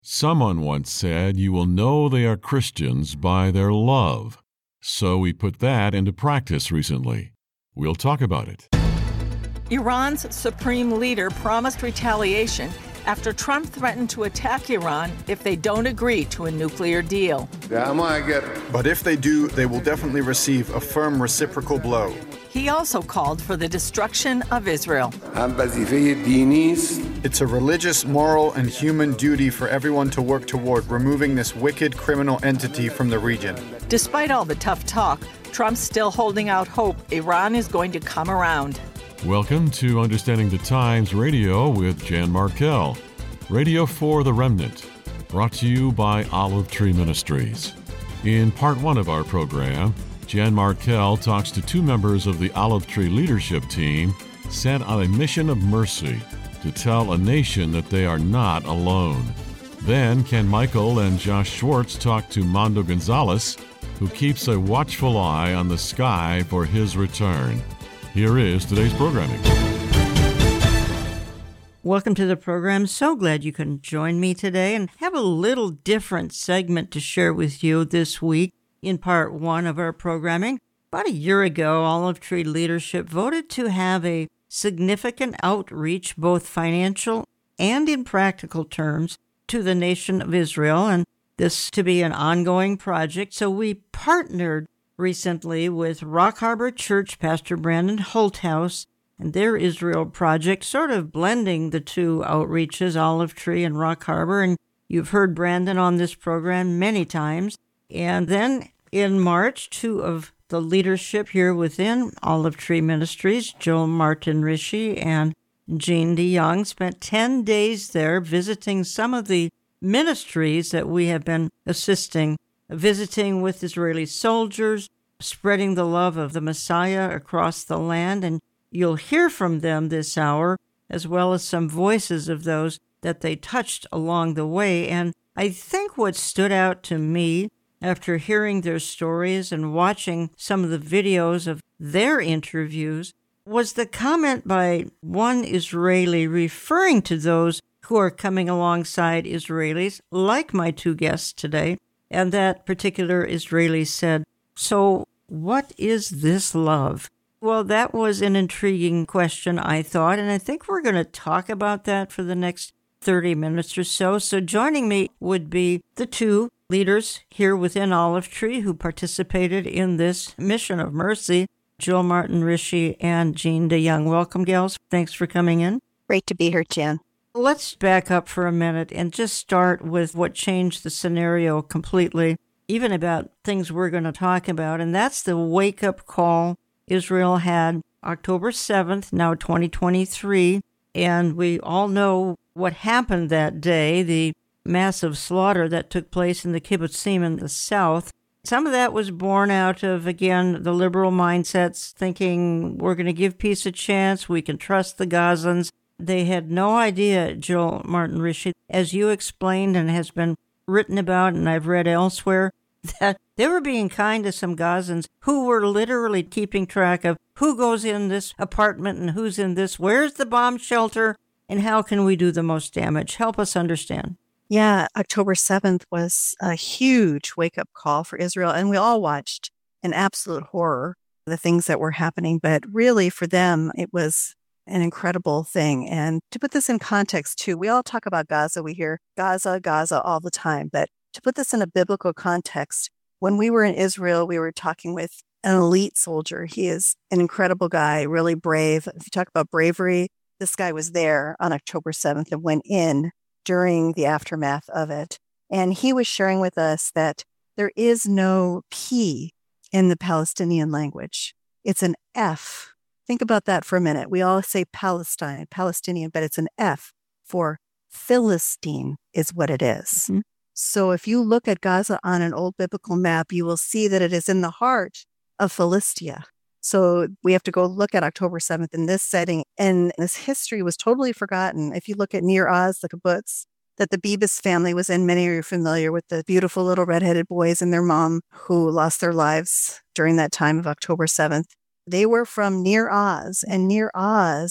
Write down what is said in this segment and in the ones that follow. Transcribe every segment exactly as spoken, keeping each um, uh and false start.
Someone once said you will know they are Christians by their love. So we put that into practice recently. We'll talk about it. Iran's supreme leader promised retaliation after Trump threatened to attack Iran if they don't agree to a nuclear deal. But if they do, they will definitely receive a firm reciprocal blow. He also called for the destruction of Israel. It's a religious, moral, and human duty for everyone to work toward removing this wicked criminal entity from the region. Despite all the tough talk, Trump's still holding out hope Iran is going to come around. Welcome to Understanding the Times Radio with Jan Markell. Radio for the Remnant, brought to you by Olive Tree Ministries. In part one of our program, Jan Markell talks to two members of the Olive Tree leadership team sent on a mission of mercy to tell a nation that they are not alone. Then Ken Michael and Josh Schwartz talk to Mando Gonzalez, who keeps a watchful eye on the sky for his return. Here is today's programming. Welcome to the program. So glad you can join me today and have a little different segment to share with you this week. In part one of our programming, about a year ago, Olive Tree leadership voted to have a significant outreach, both financial and in practical terms, to the nation of Israel, and this to be an ongoing project. So we partnered recently with Rock Harbor Church, Pastor Brandon Holthouse, and their Israel project, sort of blending the two outreaches, Olive Tree and Rock Harbor. And you've heard Brandon on this program many times. And then in March, two of the leadership here within Olive Tree Ministries, Joel Martin Rishi and Jean DeYoung, spent ten days there visiting some of the ministries that we have been assisting, visiting with Israeli soldiers, spreading the love of the Messiah across the land. And you'll hear from them this hour, as well as some voices of those that they touched along the way. And I think what stood out to me after hearing their stories and watching some of the videos of their interviews was the comment by one Israeli referring to those who are coming alongside Israelis, like my two guests today. And that particular Israeli said, "So what is this love?" Well, that was an intriguing question, I thought, and I think we're going to talk about that for the next thirty minutes or so. So joining me would be the two leaders here within Olive Tree who participated in this mission of mercy, Joel Martin Rishi and Jean DeYoung. Welcome, gals. Thanks for coming in. Great to be here, Jan. Let's back up for a minute and just start with what changed the scenario completely, even about things we're going to talk about, and that's the wake-up call Israel had October seventh, now twenty twenty-three, and we all know what happened that day, the massive slaughter that took place in the kibbutzim in the south. Some of that was born out of, again, the liberal mindsets thinking we're going to give peace a chance, we can trust the Gazans. They had no idea, Joel Martin Rishi, as you explained and has been written about and I've read elsewhere, that they were being kind to some Gazans who were literally keeping track of who goes in this apartment and who's in this, where's the bomb shelter, and how can we do the most damage? Help us understand. Yeah, October seventh was a huge wake-up call for Israel, and we all watched in absolute horror the things that were happening. But really, for them, it was an incredible thing. And to put this in context, too, we all talk about Gaza. We hear Gaza, Gaza all the time. But to put this in a biblical context, when we were in Israel, we were talking with an elite soldier. He is an incredible guy, really brave. If you talk about bravery, this guy was there on October seventh and went in during the aftermath of it. And he was sharing with us that there is no P in the Palestinian language. It's an F. Think about that for a minute. We all say Palestine, Palestinian, but it's an F for Philistine is what it is. Mm-hmm. So if you look at Gaza on an old biblical map, you will see that it is in the heart of Philistia. So we have to go look at October seventh in this setting. And this history was totally forgotten. If you look at Nir Oz, the kibbutz that the Bibas family was in, many of you are familiar with the beautiful little redheaded boys and their mom who lost their lives during that time of October seventh. They were from Nir Oz, and Nir Oz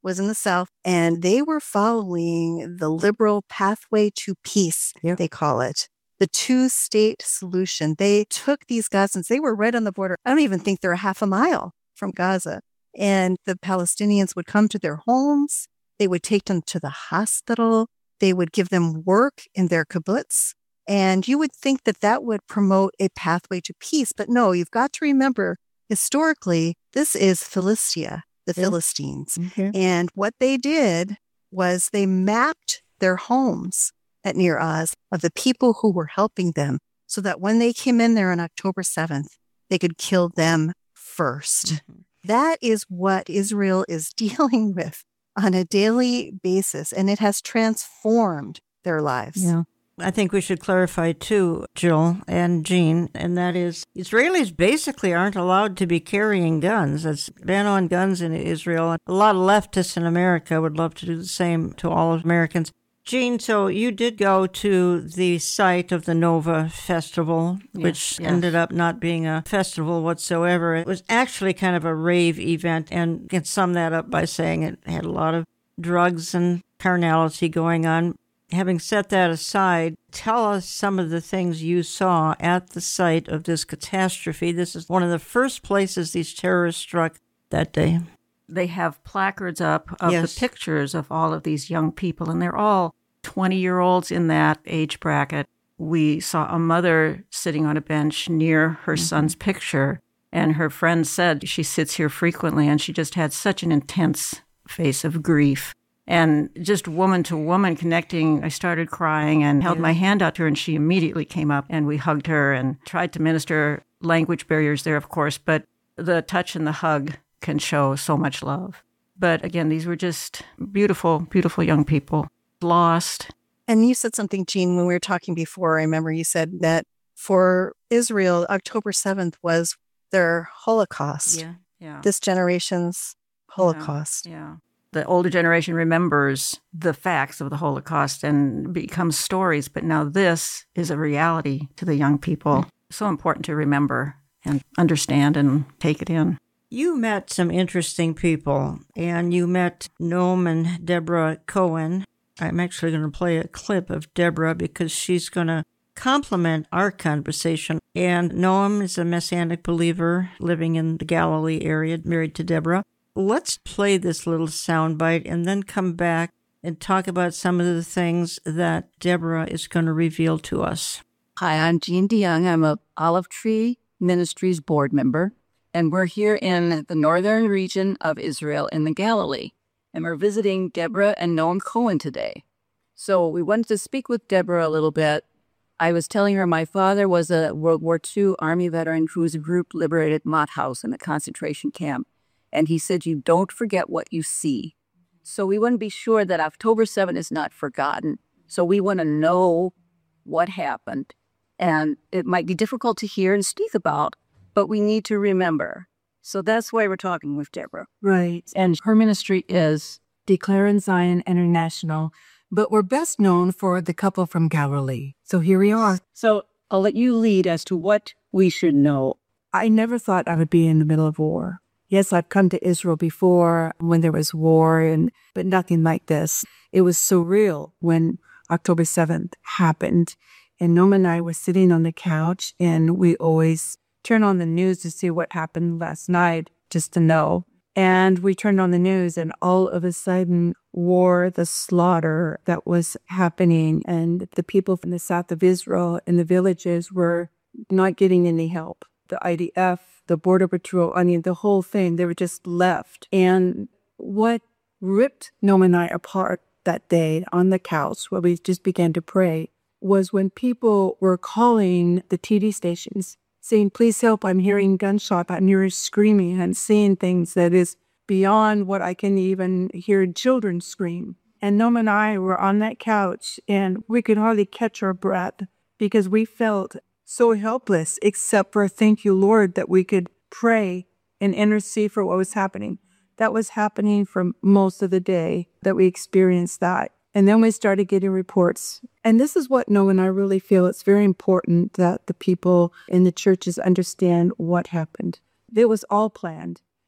was in the South, and they were following the liberal pathway to peace, yep. they call it. The two-state solution. They took these Gazans, they were right on the border. I don't even think they're a half a mile from Gaza. And the Palestinians would come to their homes. They would take them to the hospital. They would give them work in their kibbutz. And you would think that that would promote a pathway to peace. But no, you've got to remember, historically, this is Philistia, the yeah. Philistines. Mm-hmm. And what they did was they mapped their homes at Nir Oz of the people who were helping them so that when they came in there on October seventh, they could kill them first. Mm-hmm. That is what Israel is dealing with on a daily basis, and it has transformed their lives. Yeah. I think we should clarify, too, Jill and Jean, and that is Israelis basically aren't allowed to be carrying guns. It's ban on guns in Israel. A lot of leftists in America would love to do the same to all Americans. Jean, so you did go to the site of the Nova Festival, which yes, yes. ended up not being a festival whatsoever. It was actually kind of a rave event, and you can sum that up by saying it had a lot of drugs and carnality going on. Having set that aside, tell us some of the things you saw at the site of this catastrophe. This is one of the first places these terrorists struck that day. They have placards up of yes. the pictures of all of these young people, and they're all twenty-year-olds in that age bracket. We saw a mother sitting on a bench near her mm-hmm. son's picture, and her friend said she sits here frequently, and she just had such an intense face of grief. And just woman to woman connecting, I started crying and held yeah. my hand out to her, and she immediately came up, and we hugged her and tried to minister. Language barriers there, of course, but the touch and the hug can show so much love. But again, these were just beautiful, beautiful young people, lost. And you said something, Jean, when we were talking before. I remember you said that for Israel, October seventh was their Holocaust. Yeah, yeah. This generation's Holocaust. Yeah, yeah. The older generation remembers the facts of the Holocaust and becomes stories, but now this is a reality to the young people. Mm-hmm. So important to remember and understand and take it in. You met some interesting people, and you met Noam and Deborah Cohen. I'm actually going to play a clip of Deborah because she's going to complement our conversation. And Noam is a Messianic believer living in the Galilee area, married to Deborah. Let's play this little soundbite and then come back and talk about some of the things that Deborah is going to reveal to us. Hi, I'm Jean DeYoung. I'm a Olive Tree Ministries board member. And we're here in the northern region of Israel in the Galilee. And we're visiting Deborah and Noam Cohen today. So we wanted to speak with Deborah a little bit. I was telling her my father was a World War Two Army veteran whose group liberated Mauthausen, a concentration camp. And he said, you don't forget what you see. So we want to be sure that October seventh is not forgotten. So we want to know what happened. And it might be difficult to hear and speak about, but we need to remember. So that's why we're talking with Deborah. Right. And her ministry is Declaring Zion International, but we're best known for the couple from Galilee. So here we are. So I'll let you lead as to what we should know. I never thought I would be in the middle of war. Yes, I've come to Israel before when there was war, and but nothing like this. It was surreal when October seventh happened. And Noam and I were sitting on the couch, and we always turn on the news to see what happened last night, just to know. And we turned on the news, and all of a sudden, war, the slaughter that was happening, and the people from the south of Israel in the villages were not getting any help. The I D F, the Border Patrol, I mean, the whole thing, they were just left. And what ripped Noam and I apart that day on the couch, where we just began to pray, was when people were calling the T V stations, saying, please help, I'm hearing gunshots, I'm hearing screaming, and seeing things that is beyond what I can even hear children scream. And Noam and I were on that couch, and we could hardly catch our breath because we felt so helpless, except for thank you, Lord, that we could pray and intercede for what was happening. That was happening for most of the day that we experienced that. And then we started getting reports. And this is what Noam and I really feel. It's very important that the people in the churches understand what happened. It was all planned.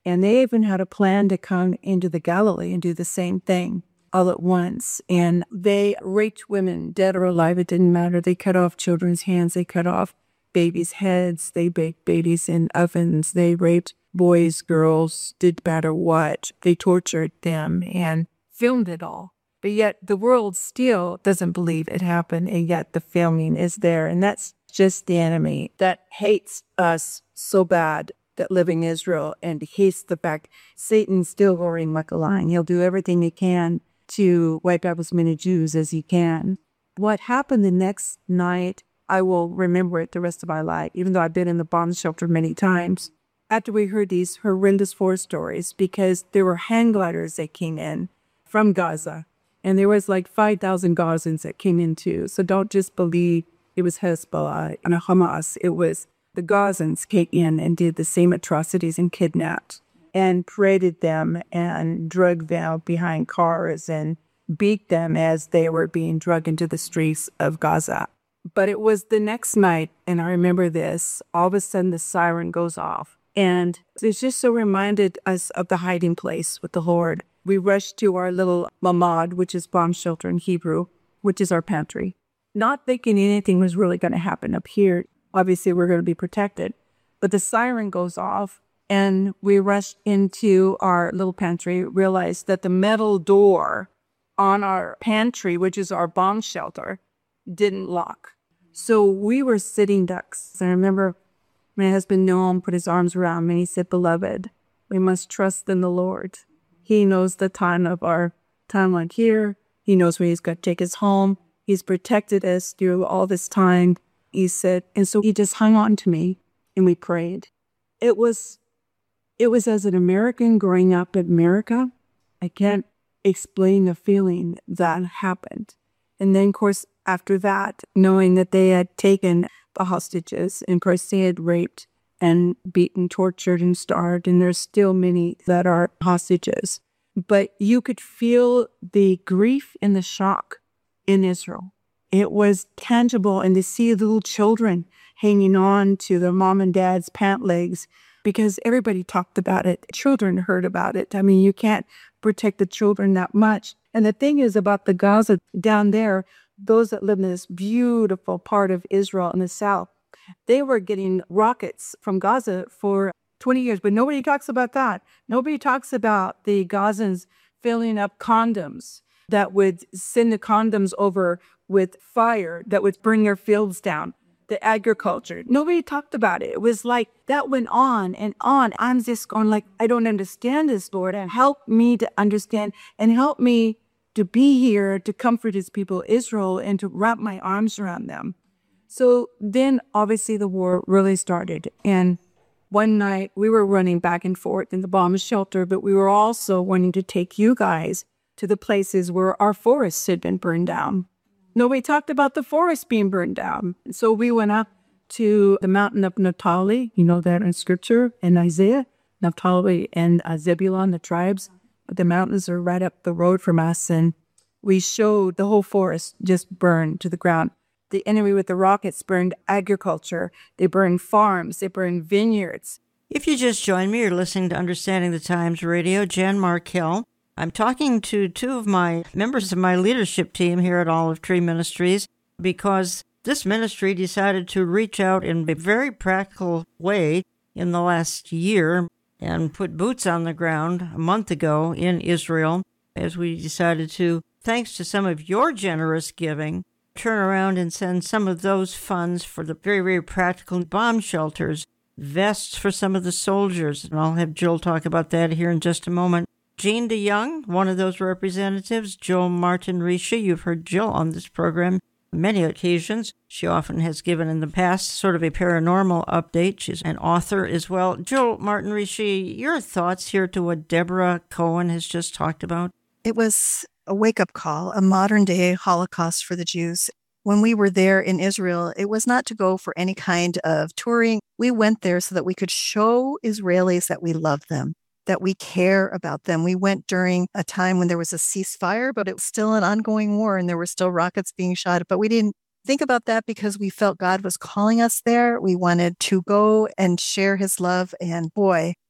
And they even had a plan to come into the Galilee and do the same thing all at once. And they raped women, dead or alive, it didn't matter. They cut off children's hands. They cut off babies' heads. They baked babies in ovens. They raped boys, girls, did matter what. They tortured them and filmed it all. But yet the world still doesn't believe it happened, and yet the filming is there. And that's just the enemy that hates us so bad that live in Israel and hates the fact Satan's still roaring like a lion. He'll do everything he can to wipe out as many Jews as he can. What happened the next night, I will remember it the rest of my life, even though I've been in the bomb shelter many times. After we heard these horrendous war stories, because there were hang gliders that came in from Gaza, and there was like five thousand Gazans that came in too. So don't just believe it was Hezbollah and Hamas. It was the Gazans came in and did the same atrocities and kidnapped and paraded them and dragged them behind cars and beat them as they were being dragged into the streets of Gaza. But it was the next night, and I remember this, all of a sudden the siren goes off. And it's just so reminded us of the hiding place with the Lord. We rushed to our little mamad, which is bomb shelter in Hebrew, which is our pantry, not thinking anything was really going to happen up here. Obviously, we're going to be protected. But the siren goes off, and we rushed into our little pantry, realized that the metal door on our pantry, which is our bomb shelter, didn't lock. So we were sitting ducks. I remember my husband Noam put his arms around me and he said, "Beloved, we must trust in the Lord. He knows the time of our timeline here. He knows where he's going to take us home. He's protected us through all this time." He said, and so he just hung on to me and we prayed. It was, it was as an American growing up in America, I can't explain the feeling that happened. And then, of course, after that, knowing that they had taken the hostages, and of course they had raped and beaten, tortured, and starved, and there's still many that are hostages. But you could feel the grief and the shock in Israel. It was tangible, and to see little children hanging on to their mom and dad's pant legs, because everybody talked about it. Children heard about it. I mean, you can't protect the children that much. And the thing is about the Gaza down there, those that live in this beautiful part of Israel in the south, they were getting rockets from Gaza for twenty years, but nobody talks about that. Nobody talks about the Gazans filling up condoms that would send the condoms over with fire that would bring their fields down, the agriculture. Nobody talked about it. It was like that went on and on. I'm just going like, I don't understand this, Lord, and help me to understand and help me to be here to comfort his people, Israel, and to wrap my arms around them. So then obviously the war really started. And one night we were running back and forth in the bomb shelter, but we were also wanting to take you guys to the places where our forests had been burned down. Nobody talked about the forest being burned down. So we went up to the mountain of Naphtali, you know that in scripture, in Isaiah, Naphtali and uh, Zebulun, the tribes. But the mountains are right up the road from us, and we showed the whole forest just burned to the ground. The enemy with the rockets burned agriculture. They burned farms. They burned vineyards. If you just joined me, you're listening to Understanding the Times Radio. Jan Markell. I'm talking to two of my members of my leadership team here at Olive Tree Ministries because this ministry decided to reach out in a very practical way in the last year and put boots on the ground a month ago in Israel as we decided to, thanks to some of your generous giving, turn around and send some of those funds for the very, very practical bomb shelters, vests for some of the soldiers, and I'll have Jill talk about that here in just a moment. Jean DeYoung, one of those representatives, Jill Martin Rishi. You've heard Jill on this program on many occasions. She often has given in the past sort of a paranormal update. She's an author as well. Jill Martin Rishi, your thoughts here to what Deborah Cohen has just talked about? It was a wake-up call, a modern-day Holocaust for the Jews. When we were there in Israel, it was not to go for any kind of touring. We went there so that we could show Israelis that we love them, that we care about them. We went during a time when there was a ceasefire, but it was still an ongoing war and there were still rockets being shot. But we didn't think about that because we felt God was calling us there. We wanted to go and share his love. And boy,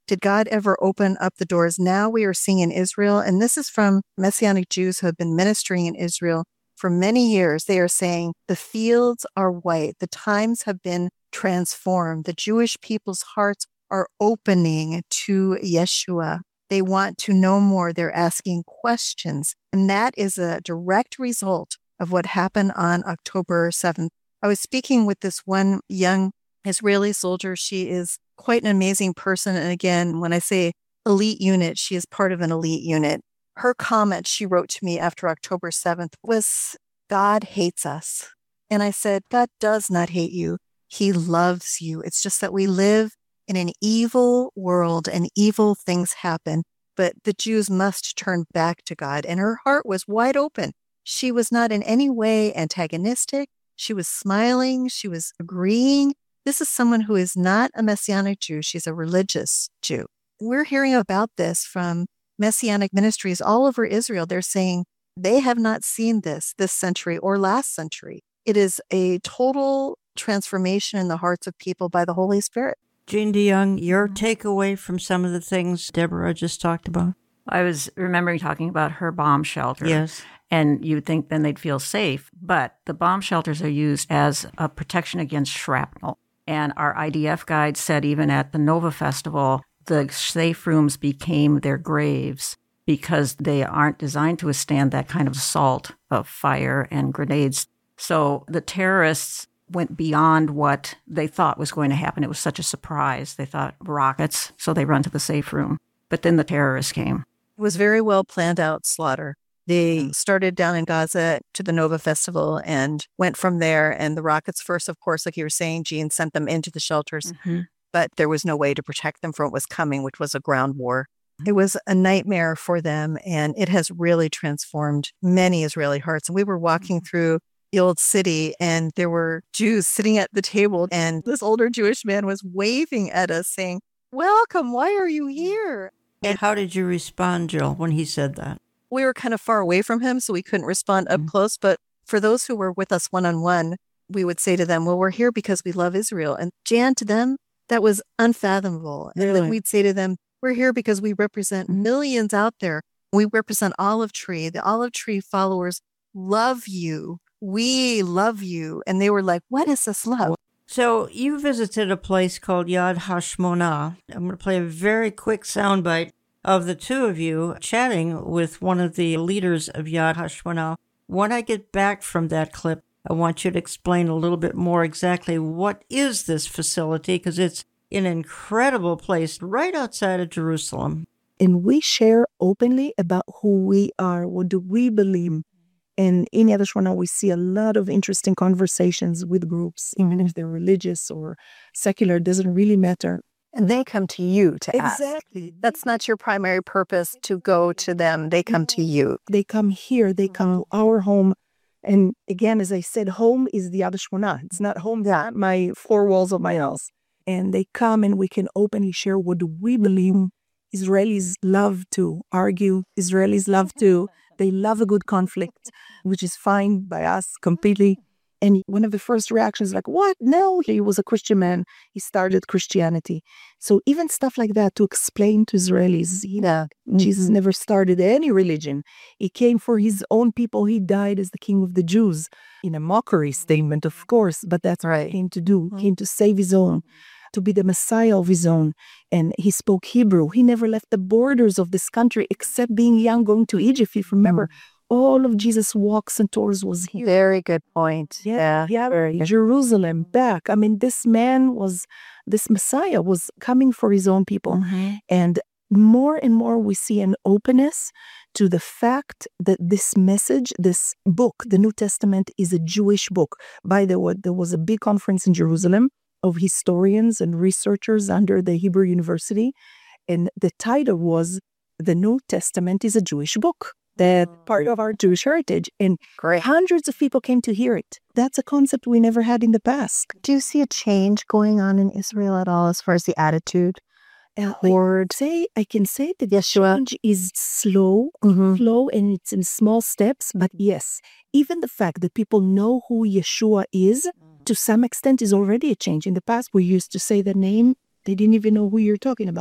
Did God ever open up the doors? Now we are seeing in Israel, and this is from Messianic Jews who have been ministering in Israel for many years. They are saying the fields are white. The times have been transformed. The Jewish people's hearts are opening to Yeshua. They want to know more. They're asking questions. And that is a direct result of what happened on October seventh. I was speaking with this one young Israeli soldier. She is quite an amazing person. And again, when I say elite unit, she is part of an elite unit. Her comment she wrote to me after October seventh was, God hates us. And I said, God does not hate you. He loves you. It's just that we live in an evil world and evil things happen. But the Jews must turn back to God. And her heart was wide open. She was not in any way antagonistic. She was smiling. She was agreeing. This is someone who is not a Messianic Jew. She's a religious Jew. We're hearing about this from Messianic ministries all over Israel. They're saying they have not seen this this century or last century. It is a total transformation in the hearts of people by the Holy Spirit. Jean DeYoung, your takeaway from some of the things Deborah just talked about? I was remembering talking about her bomb shelter. Yes. And you'd think then they'd feel safe. But the bomb shelters are used as a protection against shrapnel. And our I D F guide said even at the Nova Festival, the safe rooms became their graves because they aren't designed to withstand that kind of assault of fire and grenades. So the terrorists went beyond what they thought was going to happen. It was such a surprise. They thought rockets, so they run to the safe room. But then the terrorists came. It was very well planned out slaughter. They started down in Gaza to the Nova Festival and went from there. And the rockets first, of course, like you were saying, Jean, sent them into the shelters. Mm-hmm. But there was no way to protect them from what was coming, which was a ground war. Mm-hmm. It was a nightmare for them. And it has really transformed many Israeli hearts. And we were walking mm-hmm. through the old city and there were Jews sitting at the table. And this older Jewish man was waving at us saying, welcome, why are you here? And how did you respond, Jill, when he said that? We were kind of far away from him, so we couldn't respond up mm-hmm. close. But for those who were with us one-on-one, we would say to them, well, we're here because we love Israel. And Jan, to them, that was unfathomable. Really? And then we'd say to them, we're here because we represent millions out there. We represent Olive Tree. The Olive Tree followers love you. We love you. And they were like, what is this love? So you visited a place called Yad HaShmonah. I'm going to play a very quick soundbite of the two of you chatting with one of the leaders of Yad HaShmonah. When I get back from that clip, I want you to explain a little bit more exactly what is this facility, because it's an incredible place right outside of Jerusalem. And we share openly about who we are, what do we believe. And in Yad HaShmonah, we see a lot of interesting conversations with groups, even if they're religious or secular, it doesn't really matter. And they come to you to ask. Exactly. That's not your primary purpose to go to them. They come to you. They come here. They come to our home. And again, as I said, home is the Yad HaShmonah. It's not home, that my four walls of my house. And they come and we can openly share what we believe. Israelis love to argue. Israelis love to. They love a good conflict, which is fine by us completely. And one of the first reactions like, what? No, he was a Christian man. He started Christianity. So even stuff like that to explain to Israelis, you know, Jesus never started any religion. He came for his own people. He died as the king of the Jews in a mockery statement, of course, but that's right. What he came to do. He came to save his own, to be the Messiah of his own. And he spoke Hebrew. He never left the borders of this country except being young, going to Egypt, if you remember. All of Jesus' walks and tours was here. Very good point. Yeah, yeah. yeah. Jerusalem, back. I mean, this man was, this Messiah was coming for his own people. Mm-hmm. And more and more we see an openness to the fact that this message, this book, the New Testament, is a Jewish book. By the way, there was a big conference in Jerusalem of historians and researchers under the Hebrew University. And the title was, The New Testament is a Jewish Book. That part of our Jewish heritage. And Great. Hundreds of people came to hear it. That's a concept we never had in the past. Do you see a change going on in Israel at all as far as the attitude? Uh, I, say, I can say that the change is slow, mm-hmm. slow, and it's in small steps. But yes, even the fact that people know who Yeshua is, to some extent, is already a change. In the past, we used to say the name. They didn't even know who you're talking about.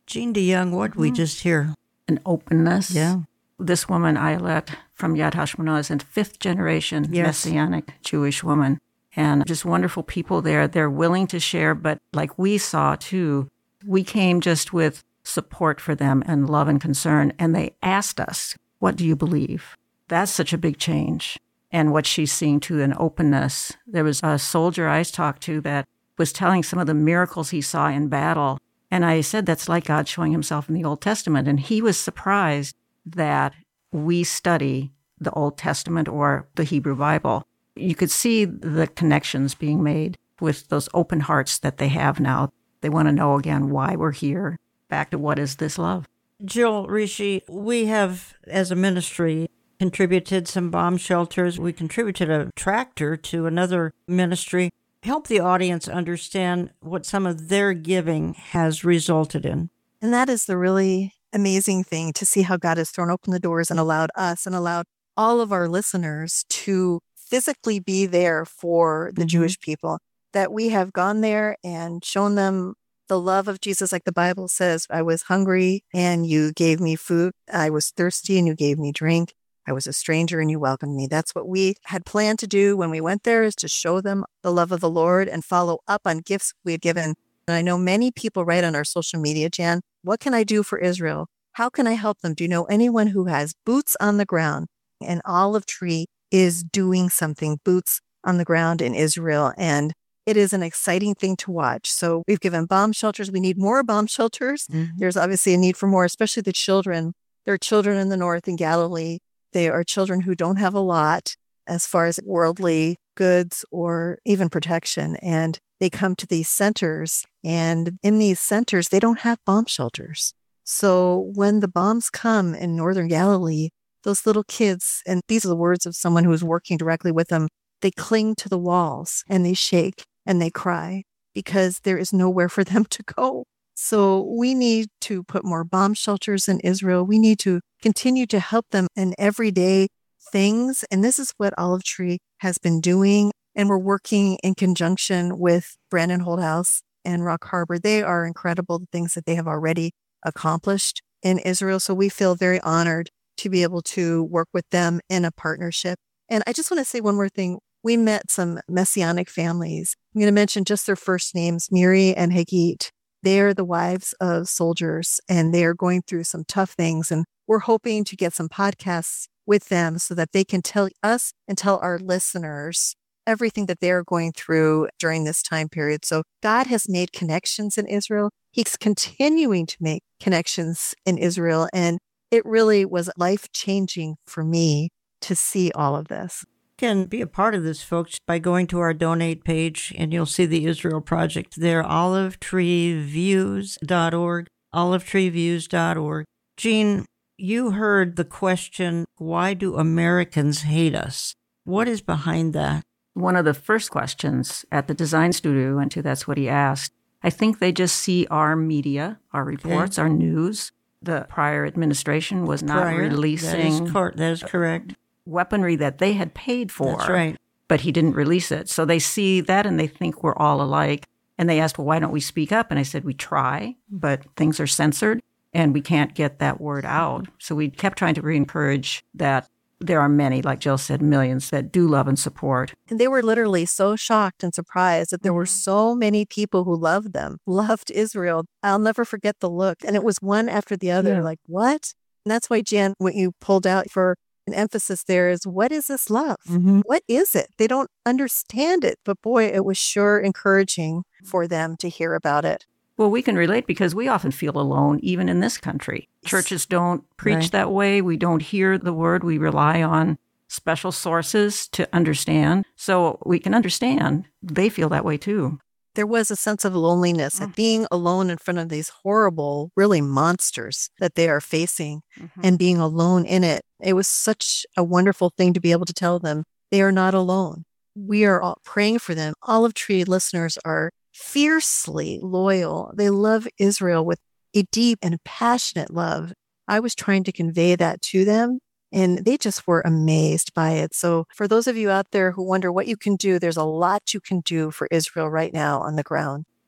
Jean DeYoung, what did mm-hmm. we just hear? An openness. Yeah. This woman, Ayelet, from Yad Hashmona, is a fifth generation yes. Messianic Jewish woman. And just wonderful people there. They're willing to share, but like we saw too, we came just with support for them and love and concern. And they asked us, what do you believe? That's such a big change. And what she's seeing too, an openness. There was a soldier I talked to that was telling some of the miracles he saw in battle. And I said, that's like God showing himself in the Old Testament. And he was surprised that we study the Old Testament or the Hebrew Bible. You could see the connections being made with those open hearts that they have now. They want to know again why we're here. Back to what is this love? Jill Rishi, we have, as a ministry, contributed some bomb shelters. We contributed a tractor to another ministry. Help the audience understand what some of their giving has resulted in. And that is the really amazing thing, to see how God has thrown open the doors and allowed us and allowed all of our listeners to physically be there for the mm-hmm. Jewish people, that we have gone there and shown them the love of Jesus. Like the Bible says, I was hungry and you gave me food. I was thirsty and you gave me drink. I was a stranger and you welcomed me. That's what we had planned to do when we went there, is to show them the love of the Lord and follow up on gifts we had given. And I know many people write on our social media, Jan, what can I do for Israel? How can I help them? Do you know anyone who has boots on the ground? And Olive Tree is doing something, boots on the ground in Israel. And it is an exciting thing to watch. So we've given bomb shelters. We need more bomb shelters. Mm-hmm. There's obviously a need for more, especially the children. There are children in the north in Galilee. They are children who don't have a lot as far as worldly goods or even protection. And they come to these centers. And in these centers, they don't have bomb shelters. So when the bombs come in northern Galilee, those little kids, and these are the words of someone who is working directly with them, they cling to the walls and they shake and they cry because there is nowhere for them to go. So we need to put more bomb shelters in Israel. We need to continue to help them in everyday things. And this is what Olive Tree has been doing. And we're working in conjunction with Brandon Holthouse and Rock Harbor. They are incredible, the things that they have already accomplished in Israel. So we feel very honored to be able to work with them in a partnership. And I just want to say one more thing. We met some Messianic families. I'm going to mention just their first names, Miri and Hagit. They are the wives of soldiers, and they are going through some tough things. And we're hoping to get some podcasts with them so that they can tell us and tell our listeners everything that they're going through during this time period. So God has made connections in Israel. He's continuing to make connections in Israel. And it really was life-changing for me to see all of this. You can be a part of this, folks, by going to our donate page, and you'll see the Israel Project there, olive tree views dot org, olive tree views dot org. Jean, you heard the question, why do Americans hate us? What is behind that? One of the first questions at the design studio we went to, that's what he asked. I think they just see our media, our reports, okay. our news. The prior administration was not prior, releasing that is, cor- that is correct. weaponry that they had paid for. That's right. But he didn't release it. So they see that and they think we're all alike. And they asked, well, why don't we speak up? And I said, we try, but things are censored and we can't get that word out. So we kept trying to re-encourage that there are many, like Jill said, millions that do love and support. And they were literally so shocked and surprised that there were so many people who loved them, loved Israel. I'll never forget the look. And it was one after the other, yeah. like, what? And that's why, Jan, what you pulled out for an emphasis there is, what is this love? Mm-hmm. What is it? They don't understand it. But boy, it was sure encouraging for them to hear about it. Well, we can relate because we often feel alone, even in this country. Churches don't preach right. that way. We don't hear the word. We rely on special sources to understand. So we can understand they feel that way too. There was a sense of loneliness mm-hmm. at being alone in front of these horrible, really monsters that they are facing mm-hmm. and being alone in it. It was such a wonderful thing to be able to tell them they are not alone. We are all praying for them. Olive Tree listeners are fiercely loyal. They love Israel with a deep and passionate love. I was trying to convey that to them, and they just were amazed by it. So for those of you out there who wonder what you can do, there's a lot you can do for Israel right now on the ground.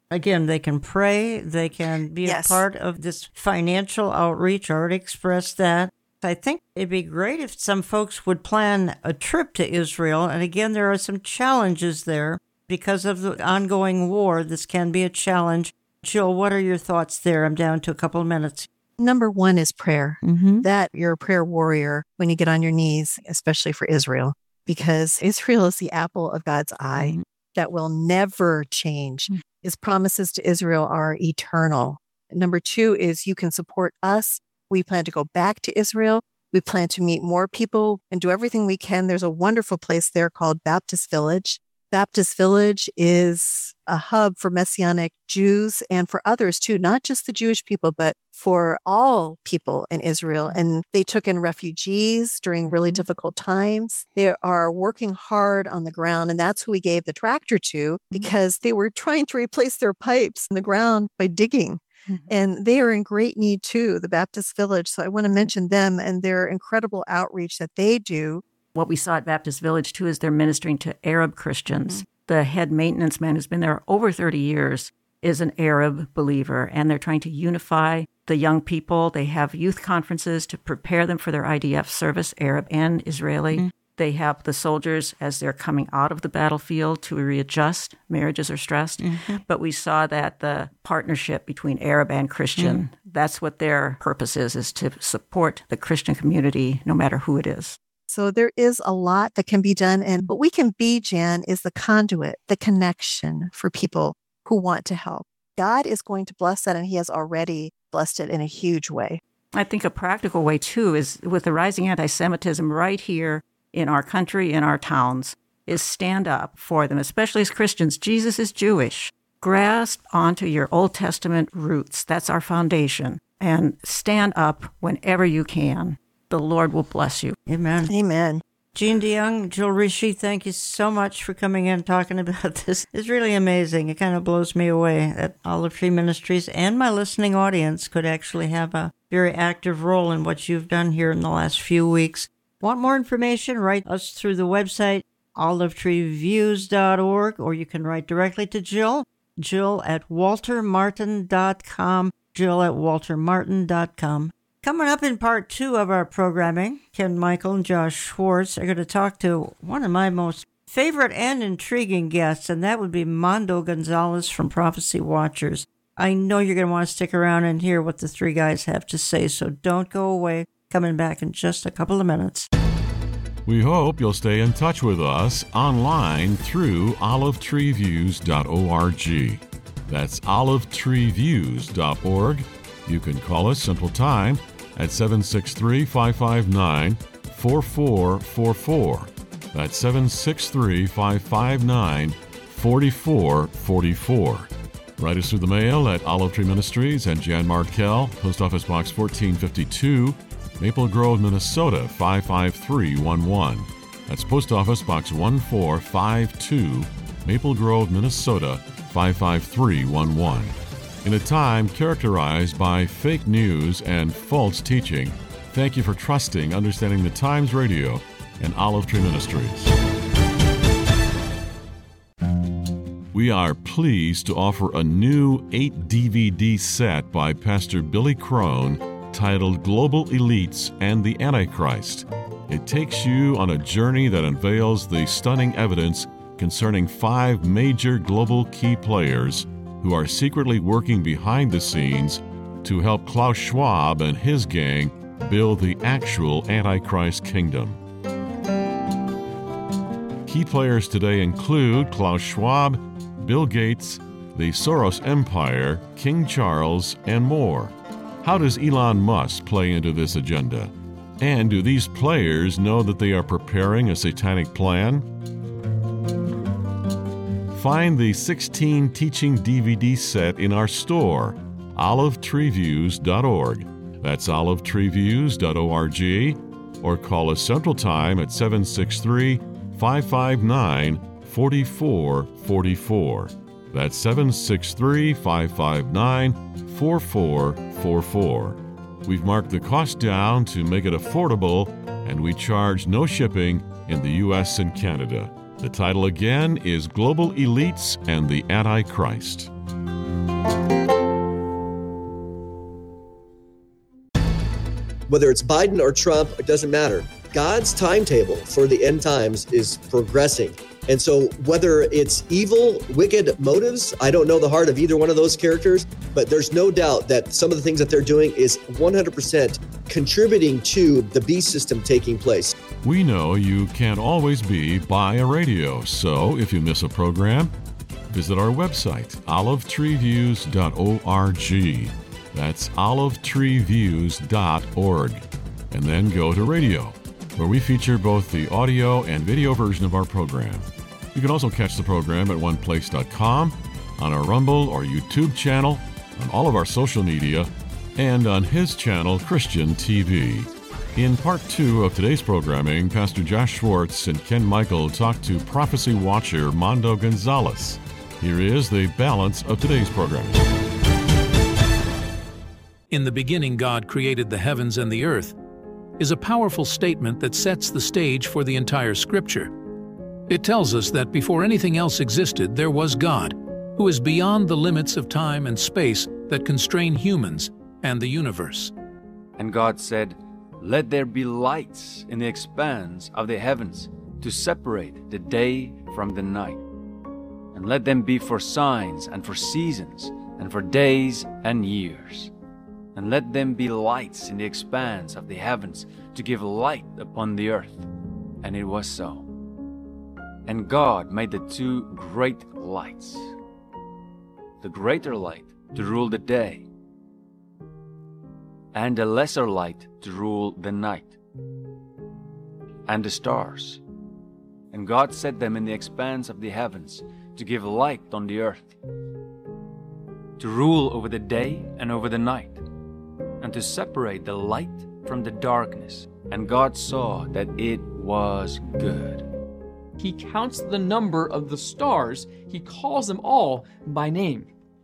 Again, they can pray, they can be yes. a part of this financial outreach. I already expressed that. I think it'd be great if some folks would plan a trip to Israel. And again, there are some challenges there because of the ongoing war. This can be a challenge. Jill, what are your thoughts there? I'm down to a couple of minutes. Number one is prayer. Mm-hmm. That you're a prayer warrior when you get on your knees, especially for Israel, because Israel is the apple of God's eye mm-hmm. that will never change. Mm-hmm. His promises to Israel are eternal. Number two is you can support us. We plan to go back to Israel. We plan to meet more people and do everything we can. There's a wonderful place there called Baptist Village. Baptist Village is a hub for Messianic Jews and for others too, not just the Jewish people, but for all people in Israel. And they took in refugees during really difficult times. They are working hard on the ground. And that's who we gave the tractor to because they were trying to replace their pipes in the ground by digging. Mm-hmm. And they are in great need too, the Baptist Village. So I want to mention them and their incredible outreach that they do. What we saw at Baptist Village, too, is they're ministering to Arab Christians. Mm-hmm. The head maintenance man who's been there over thirty years is an Arab believer, and they're trying to unify the young people. They have youth conferences to prepare them for their I D F service, Arab and Israeli. Mm-hmm. They have the soldiers as they're coming out of the battlefield to readjust. Marriages are stressed. Mm-hmm. But we saw that the partnership between Arab and Christian, mm-hmm. that's what their purpose is, is to support the Christian community, no matter who it is. So there is a lot that can be done. And what we can be, Jan, is the conduit, the connection for people who want to help. God is going to bless that, and he has already blessed it in a huge way. I think a practical way, too, is with the rising anti-Semitism right here in our country, in our towns, is stand up for them, especially as Christians. Jesus is Jewish. Grasp onto your Old Testament roots. That's our foundation. And stand up whenever you can. The Lord will bless you. Amen. Amen. Jean DeYoung, Jill Rishi, thank you so much for coming in and talking about this. It's really amazing. It kind of blows me away that Olive Tree Ministries and my listening audience could actually have a very active role in what you've done here in the last few weeks. Want more information? Write us through the website, olive tree views dot org, or you can write directly to Jill, Jill at walter martin dot com, Jill at walter martin dot com. Coming up in part two of our programming, Ken Michael and Josh Schwartz are going to talk to one of my most favorite and intriguing guests, and that would be Mando Gonzalez from Prophecy Watchers. I know you're going to want to stick around and hear what the three guys have to say, so don't go away. Coming back in just a couple of minutes. We hope you'll stay in touch with us online through olive tree views dot org. That's olive tree views dot org. You can call us Central Time at seven six three, five five nine, four four four four. That's seven six three, five five nine, four four four four. Write us through the mail at Olive Tree Ministries and Jan Markell, Post Office Box fourteen fifty-two, Maple Grove, Minnesota five five three one one. That's Post Office Box one four five two, Maple Grove, Minnesota five five three one one. In a time characterized by fake news and false teaching, thank you for trusting Understanding the Times Radio and Olive Tree Ministries. We are pleased to offer a new eight D V D set by Pastor Billy Crone titled Global Elites and the Antichrist. It takes you on a journey that unveils the stunning evidence concerning five major global key players who are secretly working behind the scenes to help Klaus Schwab and his gang build the actual Antichrist kingdom. Key players today include Klaus Schwab, Bill Gates, the Soros Empire, King Charles, and more. How does Elon Musk play into this agenda? And do these players know that they are preparing a satanic plan? Find the sixteen teaching D V D set in our store, olive tree views dot org. That's olive tree views dot org, or call us Central Time at seven six three, five five nine, four four four four. That's seven six three, five five nine, four four four four. We've marked the cost down to make it affordable, and we charge no shipping in the U S and Canada. The title again is Global Elites and the Antichrist. Whether it's Biden or Trump, it doesn't matter. God's timetable for the end times is progressing. And so whether it's evil, wicked motives, I don't know the heart of either one of those characters, but there's no doubt that some of the things that they're doing is one hundred percent contributing to the beast system taking place. We know you can't always be by a radio, so if you miss a program, visit our website, olive tree views dot org. That's olive tree views dot org. And then go to radio, where we feature both the audio and video version of our program. You can also catch the program at one place dot com, on our Rumble or YouTube channel, on all of our social media, and on his channel, Christian T V. In part two of today's programming, Pastor Josh Schwartz and Ken Michael talk to prophecy watcher Mando Gonzalez. Here is the balance of today's program. In the beginning, God created the heavens and the earth is a powerful statement that sets the stage for the entire Scripture. It tells us that before anything else existed, there was God, who is beyond the limits of time and space that constrain humans and the universe. And God said, "Let there be lights in the expanse of the heavens to separate the day from the night. And let them be for signs and for seasons and for days and years. And let them be lights in the expanse of the heavens to give light upon the earth." And it was so. And God made the two great lights, the greater light to rule the day, and the lesser light to rule the night, and the stars. And God set them in the expanse of the heavens to give light on the earth, to rule over the day and over the night, and to separate the light from the darkness. And God saw that it was good. He counts the number of the stars. He calls them all by name.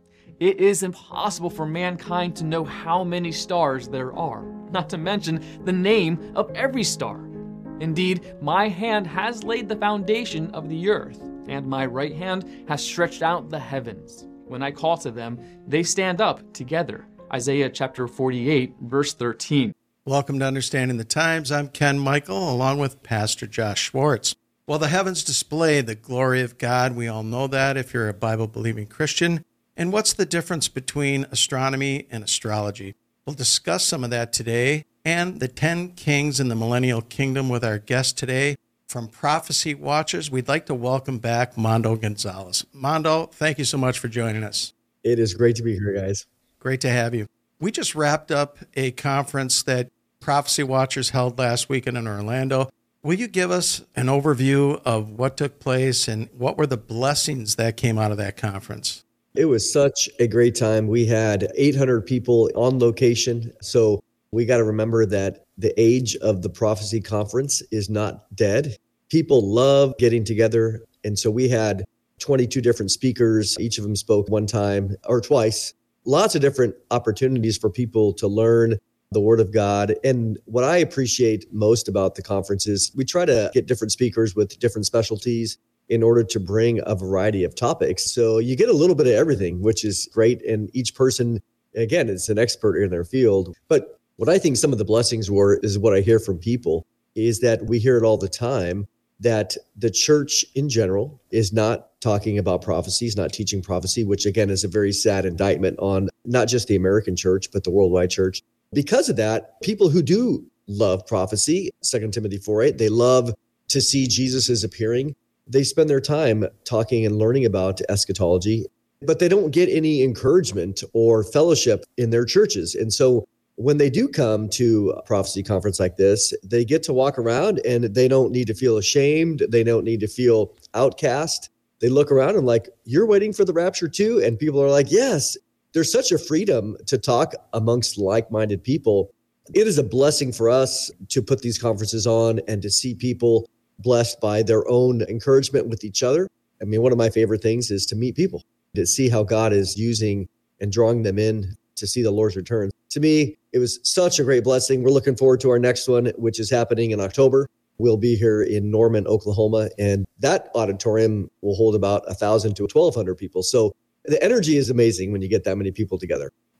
It is impossible for mankind to know how many stars there are, not to mention the name of every star. Indeed, my hand has laid the foundation of the earth, and my right hand has stretched out the heavens. When I call to them, they stand up together. Isaiah chapter forty-eight, verse thirteen. Welcome to Understanding the Times. I'm Ken Michael, along with Pastor Josh Schwartz. Well, the heavens display the glory of God. We all know that if you're a Bible-believing Christian. And what's the difference between astronomy and astrology? We'll discuss some of that today, and the ten kings in the millennial kingdom with our guest today. From Prophecy Watchers, we'd like to welcome back Mando Gonzalez. Mando, thank you so much for joining us. It is great to be here, guys. Great to have you. We just wrapped up a conference that Prophecy Watchers held last weekend in Orlando. Will you give us an overview of what took place and what were the blessings that came out of that conference? It was such a great time. We had eight hundred people on location. So we got to remember that the age of the Prophecy Conference is not dead. People love getting together. And so we had twenty-two different speakers. Each of them spoke one time or twice. Lots of different opportunities for people to learn the Word of God. And what I appreciate most about the conference is we try to get different speakers with different specialties in order to bring a variety of topics. So you get a little bit of everything, which is great. And each person, again, is an expert in their field. But what I think some of the blessings were is what I hear from people is that we hear it all the time, that the church in general is not talking about prophecy, is not teaching prophecy, which again is a very sad indictment on not just the American church, but the worldwide church. Because of that, people who do love prophecy, Second Timothy four eight, they love to see Jesus is appearing. They spend their time talking and learning about eschatology, but they don't get any encouragement or fellowship in their churches. And so when they do come to a prophecy conference like this, they get to walk around and they don't need to feel ashamed. They don't need to feel outcast. They look around and like, you're waiting for the rapture too? And people are like, yes. There's such a freedom to talk amongst like-minded people. It is a blessing for us to put these conferences on and to see people blessed by their own encouragement with each other. I mean, one of my favorite things is to meet people, to see how God is using and drawing them in to see the Lord's return. To me, it was such a great blessing. We're looking forward to our next one, which is happening in October. We'll be here in Norman, Oklahoma, and that auditorium will hold about one thousand to twelve hundred people. So the energy is amazing when you get that many people together.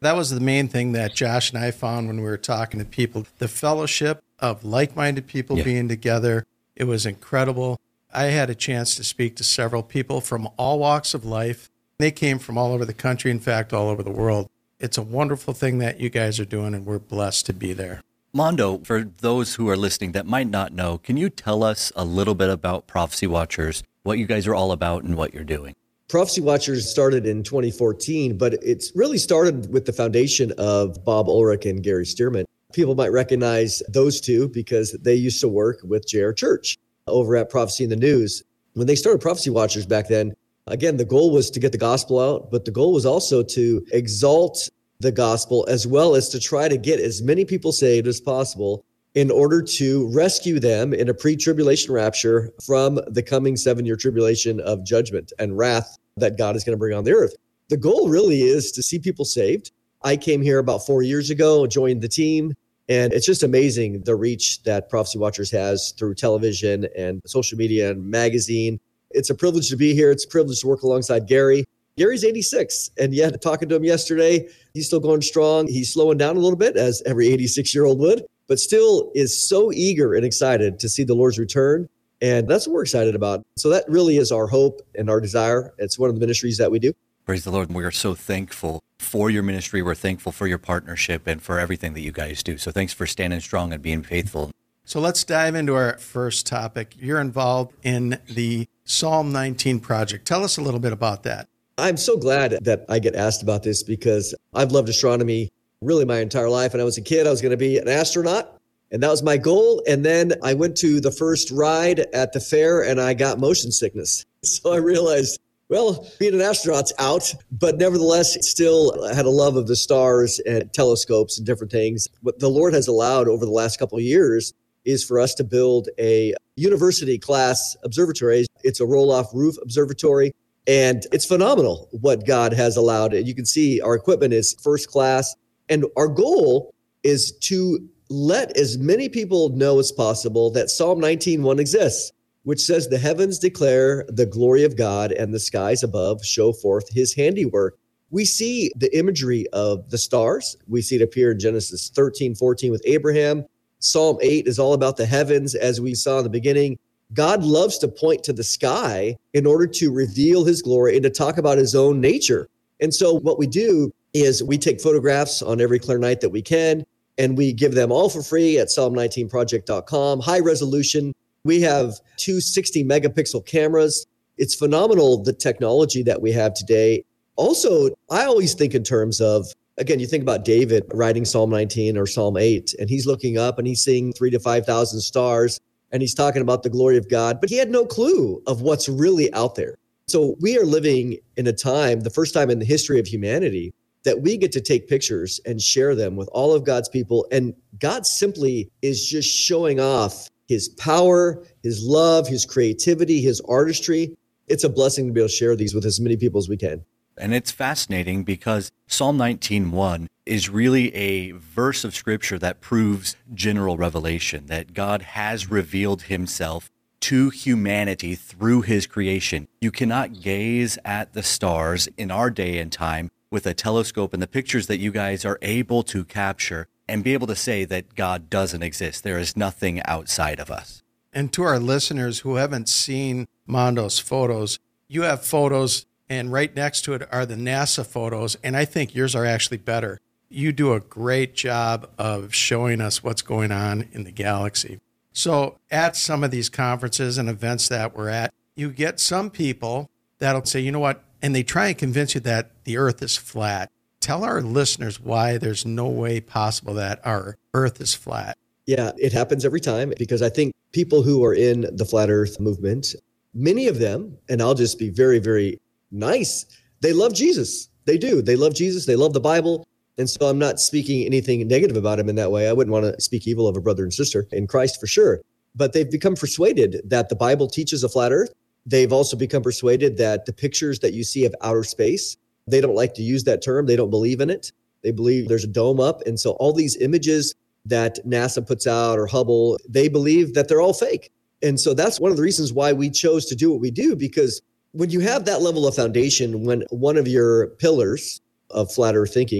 That was the main thing that Josh and I found when we were talking to people. The fellowship of like-minded people yeah. being together, it was incredible. I had a chance to speak to several people from all walks of life. They came from all over the country, in fact, all over the world. It's a wonderful thing that you guys are doing, and we're blessed to be there. Mondo, for those who are listening that might not know, can you tell us a little bit about Prophecy Watchers, what you guys are all about and what you're doing? Prophecy Watchers started in twenty fourteen, but it's really started with the foundation of Bob Ulrich and Gary Stearman. People might recognize those two because they used to work with J R Church over at Prophecy in the News. When they started Prophecy Watchers back then, again, the goal was to get the gospel out, but the goal was also to exalt the gospel as well as to try to get as many people saved as possible in order to rescue them in a pre-tribulation rapture from the coming seven-year tribulation of judgment and wrath that God is going to bring on the earth. The goal really is to see people saved. I came here about four years ago, joined the team, and it's just amazing the reach that Prophecy Watchers has through television and social media and magazine. It's a privilege to be here. It's a privilege to work alongside Gary. Gary's eighty-six, and yet talking to him yesterday, he's still going strong. He's slowing down a little bit, as every eighty-six-year-old would, but still is so eager and excited to see the Lord's return, and that's what we're excited about. So that really is our hope and our desire. It's one of the ministries that we do. Praise the Lord. We are so thankful for your ministry. We're thankful for your partnership and for everything that you guys do. So thanks for standing strong and being faithful. So let's dive into our first topic. You're involved in the Psalm nineteen project. Tell us a little bit about that. I'm so glad that I get asked about this because I've loved astronomy really my entire life. And I was a kid, I was going to be an astronaut, and that was my goal. And then I went to the first ride at the fair and I got motion sickness. So I realized, well, being an astronaut's out, but nevertheless, still had a love of the stars and telescopes and different things. What the Lord has allowed over the last couple of years is for us to build a university class observatory. It's a roll-off roof observatory. And it's phenomenal what God has allowed. And you can see our equipment is first class. And our goal is to let as many people know as possible that Psalm nineteen one exists, which says, the heavens declare the glory of God and the skies above show forth his handiwork. We see the imagery of the stars. We see it appear in Genesis thirteen, fourteen with Abraham. Psalm eight is all about the heavens, as we saw in the beginning. God loves to point to the sky in order to reveal his glory and to talk about his own nature. And so what we do is we take photographs on every clear night that we can, and we give them all for free at psalm nineteen project dot com. High resolution. We have two sixty megapixel cameras. It's phenomenal, the technology that we have today. Also, I always think in terms of, again, you think about David writing Psalm nineteen or Psalm eight, and he's looking up and he's seeing three to five thousand stars. And he's talking about the glory of God, but he had no clue of what's really out there. So we are living in a time, the first time in the history of humanity, that we get to take pictures and share them with all of God's people. And God simply is just showing off his power, his love, his creativity, his artistry. It's a blessing to be able to share these with as many people as we can. And it's fascinating because Psalm nineteen one is really a verse of scripture that proves general revelation, that God has revealed himself to humanity through his creation. You cannot gaze at the stars in our day and time with a telescope and the pictures that you guys are able to capture and be able to say that God doesn't exist. There is nothing outside of us. And to our listeners who haven't seen Mondo's photos, you have photos, and right next to it are the NASA photos, and I think yours are actually better. You do a great job of showing us what's going on in the galaxy. So at some of these conferences and events that we're at, you get some people that'll say, you know what, and they try and convince you that the Earth is flat. Tell our listeners why there's no way possible that our Earth is flat. Yeah, it happens every time because I think people who are in the flat Earth movement, many of them, and I'll just be very, very nice, they love Jesus. They do. They love Jesus. They love the Bible. And so I'm not speaking anything negative about him in that way. I wouldn't want to speak evil of a brother and sister in Christ for sure. But they've become persuaded that the Bible teaches a flat Earth. They've also become persuaded that the pictures that you see of outer space, they don't like to use that term. They don't believe in it. They believe there's a dome up. And so all these images that NASA puts out or Hubble, they believe that they're all fake. And so that's one of the reasons why we chose to do what we do, because when you have that level of foundation, when one of your pillars of flat Earth thinking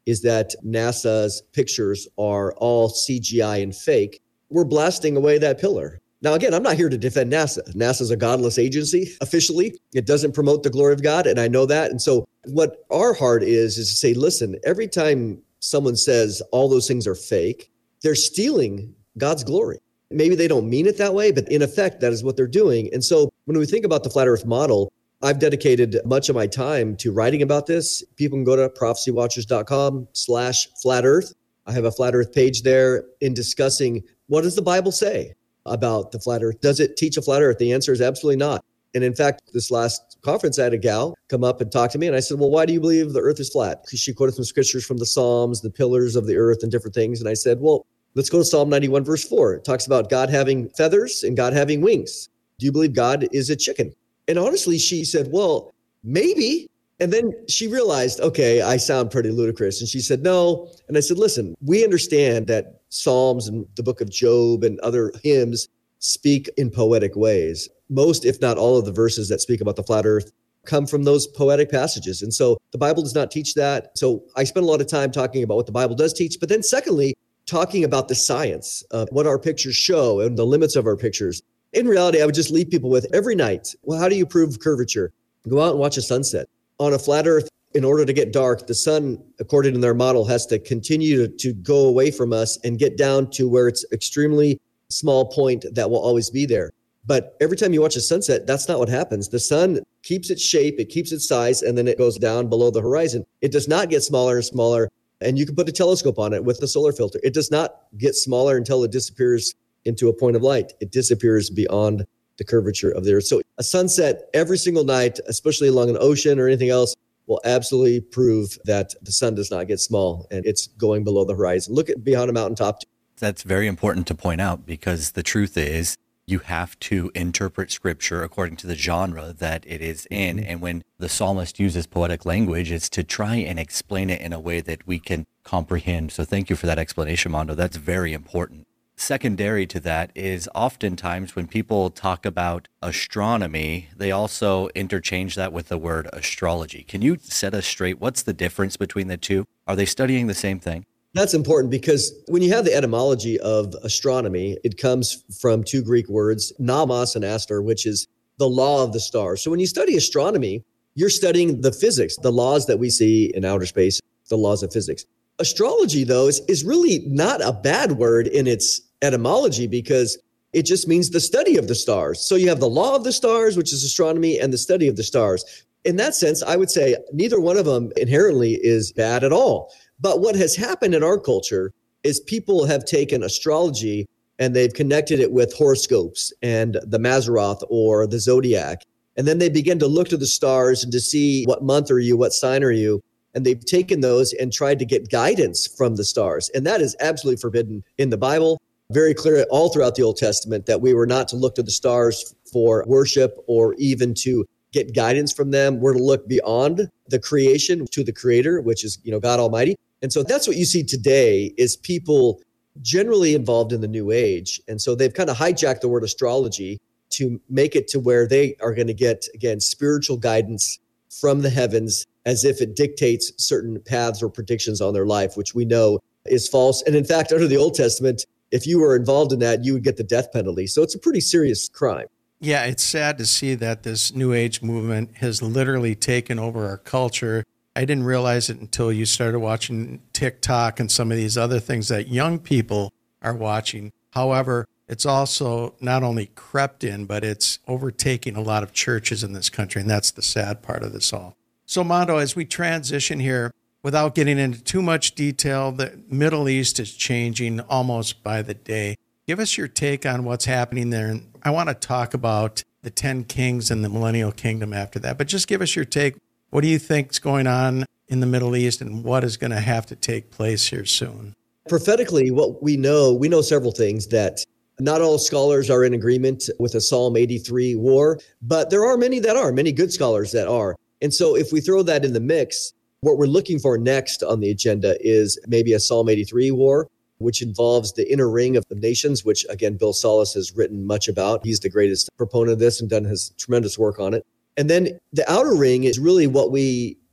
is that NASA's pictures are all C G I and fake. We're blasting away that pillar. Now, again, I'm not here to defend NASA. NASA's a godless agency officially. It doesn't promote the glory of God, and I know that. And so what our heart is, is to say, listen, every time someone says all those things are fake, they're stealing God's glory. Maybe they don't mean it that way, but in effect, that is what they're doing. And so when we think about the flat earth model, I've dedicated much of my time to writing about this. People can go to prophecywatchers.com slash flat earth. I have a flat earth page there in discussing what does the Bible say about the flat earth? Does it teach a flat earth? The answer is absolutely not. And in fact, this last conference, I had a gal come up and talk to me. And I said, well, why do you believe the earth is flat? Because she quoted some scriptures from the Psalms, the pillars of the earth and different things. And I said, well, let's go to Psalm ninety-one, verse four. It talks about God having feathers and God having wings. Do you believe God is a chicken? And honestly, she said, well, maybe. And then she realized, okay, I sound pretty ludicrous. And she said, no. And I said, listen, we understand that Psalms and the book of Job and other hymns speak in poetic ways. Most, if not all of the verses that speak about the flat earth come from those poetic passages. And so the Bible does not teach that. So I spent a lot of time talking about what the Bible does teach. But then secondly, talking about the science of what our pictures show and the limits of our pictures. In reality, I would just leave people with every night, well, how do you prove curvature? Go out and watch a sunset. On a flat earth, in order to get dark, the sun, according to their model, has to continue to, to go away from us and get down to where it's extremely small point that will always be there. But every time you watch a sunset, that's not what happens. The sun keeps its shape, it keeps its size, and then it goes down below the horizon. It does not get smaller and smaller. And you can put a telescope on it with the solar filter. It does not get smaller until it disappears into a point of light. It disappears beyond the curvature of the earth. So a sunset every single night, especially along an ocean or anything else, will absolutely prove that the sun does not get small and it's going below the horizon. Look at beyond a mountaintop. That's very important to point out, because the truth is you have to interpret scripture according to the genre that it is in. Mm-hmm. And when the psalmist uses poetic language, it's to try and explain it in a way that we can comprehend. So thank you for that explanation, Mondo. That's very important. Secondary to that is oftentimes when people talk about astronomy, they also interchange that with the word astrology. Can you set us straight? What's the difference between the two? Are they studying the same thing? That's important because when you have the etymology of astronomy, it comes from two Greek words, nomos and aster, which is the law of the stars. So when you study astronomy, you're studying the physics, the laws that we see in outer space, the laws of physics. Astrology, though, is, is really not a bad word in its etymology because it just means the study of the stars. So you have the law of the stars, which is astronomy, and the study of the stars. In that sense, I would say neither one of them inherently is bad at all. But what has happened in our culture is people have taken astrology and they've connected it with horoscopes and the Mazzaroth or the zodiac. And then they begin to look to the stars and to see what month are you, what sign are you. And they've taken those and tried to get guidance from the stars. And that is absolutely forbidden in the Bible. Very clear all throughout the Old Testament that we were not to look to the stars for worship or even to get guidance from them. We're to look beyond the creation to the creator, which is, you know, God Almighty. And so that's what you see today is people generally involved in the New Age. And so they've kind of hijacked the word astrology to make it to where they are going to get, again, spiritual guidance from the heavens as if it dictates certain paths or predictions on their life, which we know is false. And in fact, under the Old Testament, if you were involved in that, you would get the death penalty. So it's a pretty serious crime. Yeah, it's sad to see that this New Age movement has literally taken over our culture. I didn't realize it until you started watching TikTok and some of these other things that young people are watching. However, it's also not only crept in, but it's overtaking a lot of churches in this country, and that's the sad part of this all. So, Mondo, as we transition here, without getting into too much detail, the Middle East is changing almost by the day. Give us your take on what's happening there. And I want to talk about the ten kings and the millennial kingdom after that, but just give us your take. What do you think is going on in the Middle East and what is going to have to take place here soon? Prophetically, what we know, we know several things that not all scholars are in agreement with a Psalm eighty-three war, but there are many that are, many good scholars that are. And so if we throw that in the mix, what we're looking for next on the agenda is maybe a Psalm eighty-three war, which involves the inner ring of the nations, which again, Bill Salus has written much about. He's the greatest proponent of this and done his tremendous work on it. And then the outer ring is really what we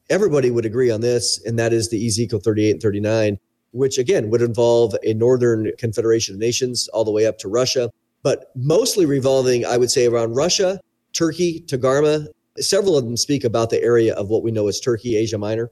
everybody would agree on this, and that is the Ezekiel thirty-eight and thirty-nine, which again would involve a northern confederation of nations all the way up to Russia, but mostly revolving, I would say, around Russia, Turkey, Togarmah. Several of them speak about the area of what we know as Turkey, Asia Minor.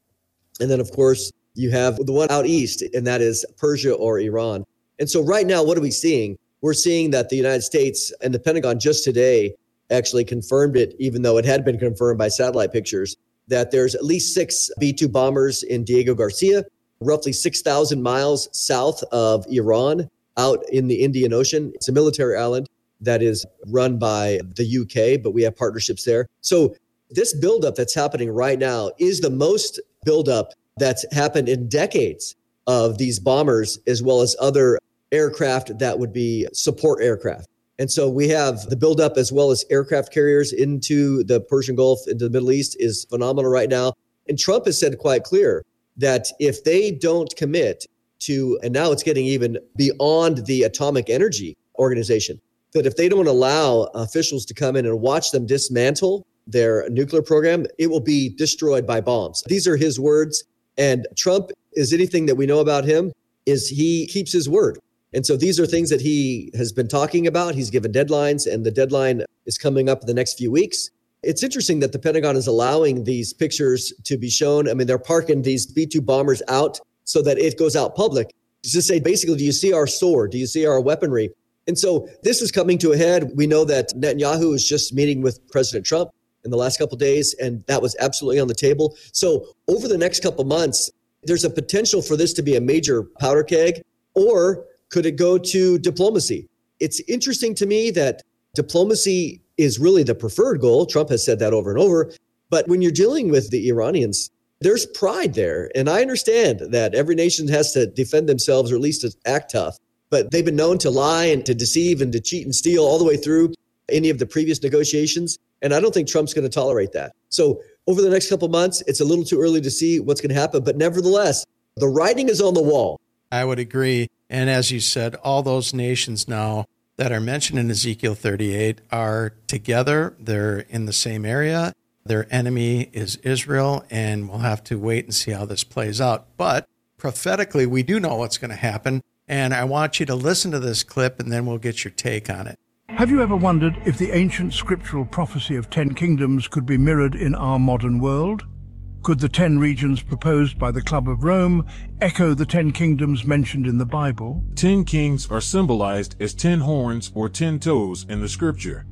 And then, of course, you have the one out east, and that is Persia or Iran. And so right now, what are we seeing? We're seeing that the United States and the Pentagon just today actually confirmed it, even though it had been confirmed by satellite pictures, that there's at least six B two bombers in Diego Garcia, roughly six thousand miles south of Iran, out in the Indian Ocean. It's a military island that is run by the U K, but we have partnerships there. So this buildup that's happening right now is the most buildup that's happened in decades of these bombers, as well as other aircraft that would be support aircraft. And so we have the buildup as well as aircraft carriers into the Persian Gulf, into the Middle East is phenomenal right now. And Trump has said quite clear that if they don't commit to, and now it's getting even beyond the Atomic Energy Organization, that if they don't allow officials to come in and watch them dismantle their nuclear program, it will be destroyed by bombs. These are his words. And Trump, is anything that we know about him, is he keeps his word. And so these are things that he has been talking about. He's given deadlines, and the deadline is coming up in the next few weeks. It's interesting that the Pentagon is allowing these pictures to be shown. I mean, they're parking these B two bombers out so that it goes out public. To say, basically, do you see our sword? Do you see our weaponry? And so this is coming to a head. We know that Netanyahu is just meeting with President Trump in the last couple of days, and that was absolutely on the table. So over the next couple of months, there's a potential for this to be a major powder keg, or could it go to diplomacy? It's interesting to me that diplomacy is really the preferred goal. Trump has said that over and over. But when you're dealing with the Iranians, there's pride there. And I understand that every nation has to defend themselves, or at least to act tough. But they've been known to lie and to deceive and to cheat and steal all the way through any of the previous negotiations. And I don't think Trump's going to tolerate that. So over the next couple of months, it's a little too early to see what's going to happen. But nevertheless, the writing is on the wall. I would agree. And as you said, all those nations now that are mentioned in Ezekiel thirty-eight are together. They're in the same area. Their enemy is Israel, and we'll have to wait and see how this plays out. But prophetically, we do know what's going to happen. And I want you to listen to this clip, and then we'll get your take on it. Have you ever wondered if the ancient scriptural prophecy of ten kingdoms could be mirrored in our modern world? Could the ten regions proposed by the Club of Rome echo the ten kingdoms mentioned in the Bible? Ten kings are symbolized as ten horns or ten toes in the scripture.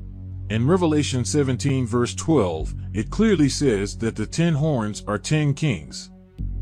In Revelation seventeen, verse twelve, it clearly says that the ten horns are ten kings.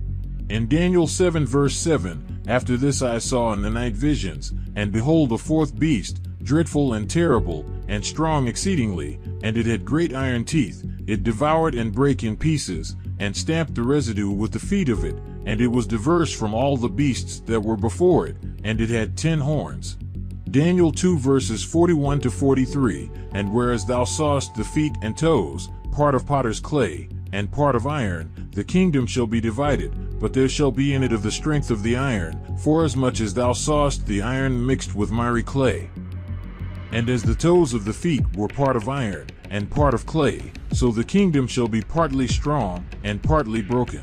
In Daniel seven, verse seven, after this I saw in the night visions, and behold, the fourth beast, dreadful and terrible, and strong exceedingly, and it had great iron teeth. It devoured and brake in pieces, and stamped the residue with the feet of it, and it was diverse from all the beasts that were before it, and it had ten horns. Daniel two, verses forty-one to forty-three, and whereas thou sawest the feet and toes, part of potter's clay, and part of iron, the kingdom shall be divided, but there shall be in it of the strength of the iron, forasmuch as thou sawest the iron mixed with miry clay. And as the toes of the feet were part of iron, and part of clay, so the kingdom shall be partly strong, and partly broken.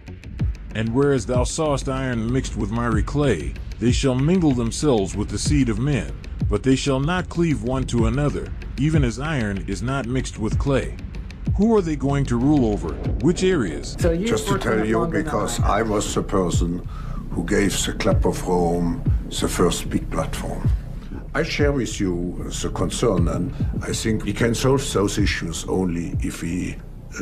And whereas thou sawest iron mixed with miry clay, they shall mingle themselves with the seed of men, but they shall not cleave one to another, even as iron is not mixed with clay. Who are they going to rule over? Which areas? So Just to tell you, because I was the person who gave the Club of Rome the first big platform. I share with you the concern, and I think we can solve those issues only if we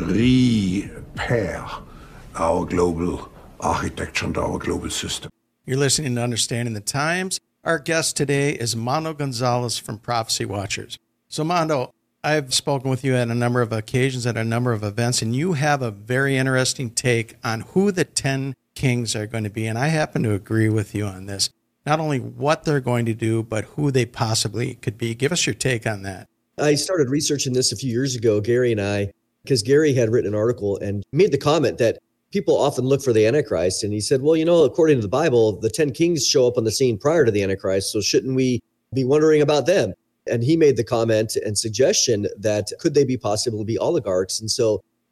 repair our global architecture and our global system. You're listening to Understanding the Times. Our guest today is Mando Gonzalez from Prophecy Watchers. So, Mando, I've spoken with you at a number of occasions, at a number of events, and you have a very interesting take on who the ten kings are going to be. And I happen to agree with you on this. Not only what they're going to do, but who they possibly could be. Give us your take on that. I started researching this a few years ago, Gary and I, because Gary had written an article and made the comment that people often look for the Antichrist. And he said, well, you know, according to the Bible, the ten kings show up on the scene prior to the Antichrist. So shouldn't we be wondering about them? And he made the comment and suggestion that could they be possible to be oligarchs? And so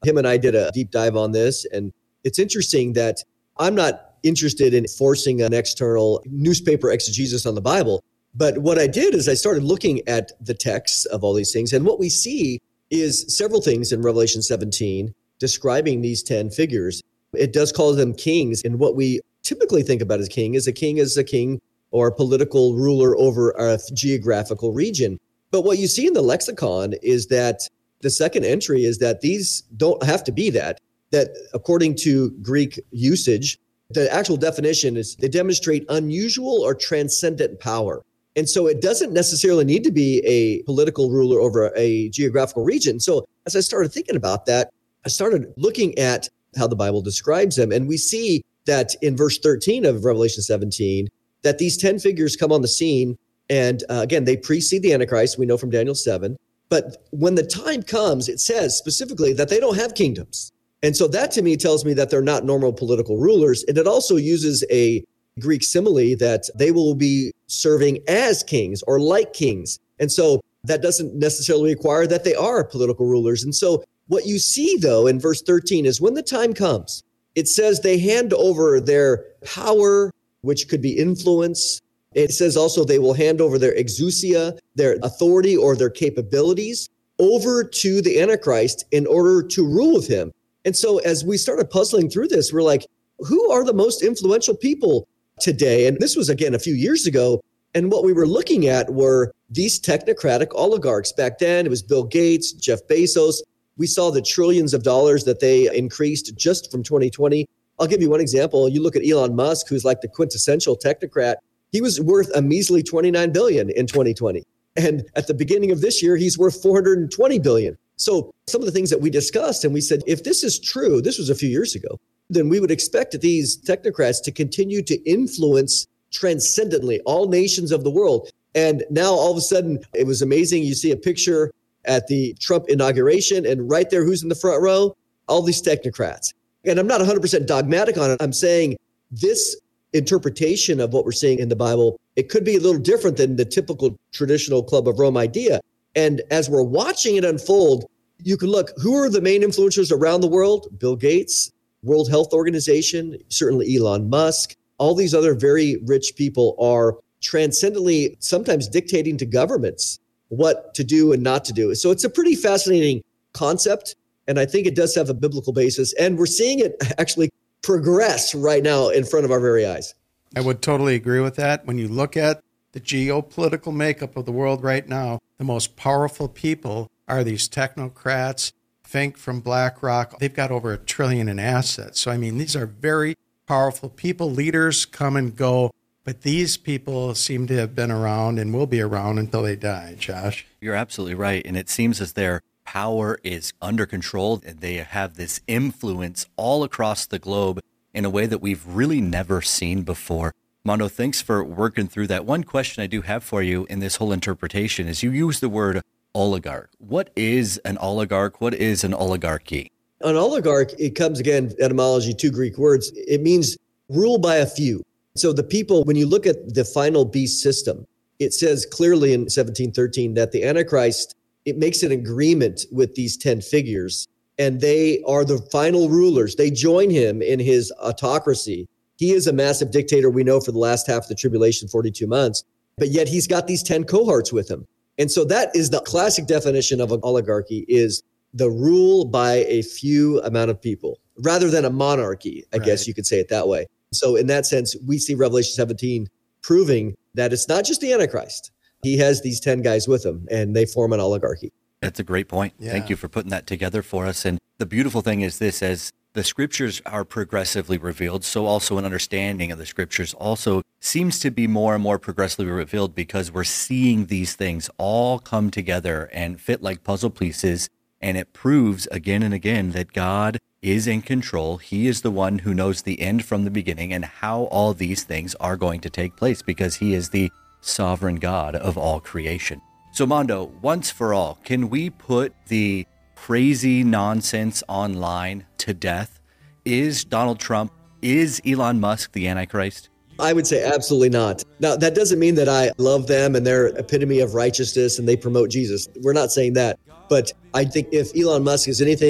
him and I did a deep dive on this. And it's interesting that I'm not interested in forcing an external newspaper exegesis on the Bible. But what I did is I started looking at the texts of all these things. And what we see is several things in Revelation seventeen describing these ten figures. It does call them kings. And what we typically think about as king is a king is a king or a political ruler over a geographical region. But what you see in the lexicon is that the second entry is that these don't have to be that, that according to Greek usage, the actual definition is they demonstrate unusual or transcendent power. And so it doesn't necessarily need to be a political ruler over a geographical region. So as I started thinking about that, I started looking at how the Bible describes them. And we see that in verse thirteen of Revelation seventeen, that these ten figures come on the scene. And uh, again, they precede the Antichrist, we know from Daniel seven. But when the time comes, it says specifically that they don't have kingdoms. And so that to me tells me that they're not normal political rulers. And it also uses a Greek simile that they will be serving as kings or like kings. And so that doesn't necessarily require that they are political rulers. And so what you see, though, in verse thirteen is when the time comes, it says they hand over their power, which could be influence. It says also they will hand over their exousia, their authority or their capabilities over to the Antichrist in order to rule with him. And so as we started puzzling through this, we're like, who are the most influential people today? And this was, again, a few years ago. And what we were looking at were these technocratic oligarchs. Back then, it was Bill Gates, Jeff Bezos. We saw the trillions of dollars that they increased just from twenty twenty. I'll give you one example. You look at Elon Musk, who's like the quintessential technocrat. He was worth a measly twenty-nine billion dollars in twenty twenty. And at the beginning of this year, he's worth four hundred twenty billion dollars. So some of the things that we discussed, and we said, if this is true, this was a few years ago, then we would expect these technocrats to continue to influence transcendently all nations of the world. And now all of a sudden, it was amazing. You see a picture at the Trump inauguration, and right there, who's in the front row? All these technocrats. And I'm not one hundred percent dogmatic on it. I'm saying this interpretation of what we're seeing in the Bible, it could be a little different than the typical traditional Club of Rome idea. And as we're watching it unfold, you can look, who are the main influencers around the world? Bill Gates, World Health Organization, certainly Elon Musk. All these other very rich people are transcendently sometimes dictating to governments what to do and not to do. So it's a pretty fascinating concept. And I think it does have a biblical basis. And we're seeing it actually progress right now in front of our very eyes. I would totally agree with that. When you look at the geopolitical makeup of the world right now, the most powerful people are these technocrats. Think from BlackRock. They've got over a trillion in assets. So, I mean, these are very powerful people. Leaders come and go, but these people seem to have been around and will be around until they die, Josh. You're absolutely right. And it seems as their power is under control, and they have this influence all across the globe in a way that we've really never seen before. Mondo, thanks for working through that. One question I do have for you in this whole interpretation is you use the word oligarch. What is an oligarch? What is an oligarchy? An oligarch, it comes again, etymology, two Greek words. It means rule by a few. So the people, when you look at the final beast system, it says clearly in seventeen thirteen that the Antichrist, it makes an agreement with these ten figures, and they are the final rulers. They join him in his autocracy. He is a massive dictator, we know, for the last half of the tribulation, forty-two months, but yet he's got these ten cohorts with him. And so that is the classic definition of an oligarchy, is the rule by a few amount of people, rather than a monarchy, I right. guess you could say it that way. So in that sense, we see Revelation seventeen proving that it's not just the Antichrist. He has these ten guys with him, and they form an oligarchy. That's a great point. Yeah. Thank you for putting that together for us. And the beautiful thing is this, as the scriptures are progressively revealed, so also an understanding of the scriptures also seems to be more and more progressively revealed, because we're seeing these things all come together and fit like puzzle pieces. And it proves again and again that God is in control. He is the one who knows the end from the beginning and how all these things are going to take place, because he is the sovereign God of all creation. So Mondo, once for all, can we put the crazy nonsense online to death? Is Donald Trump, is Elon Musk the Antichrist? I would say absolutely not. Now, that doesn't mean that I love them and their epitome of righteousness and they promote Jesus. We're not saying that. But I think if Elon Musk is anything,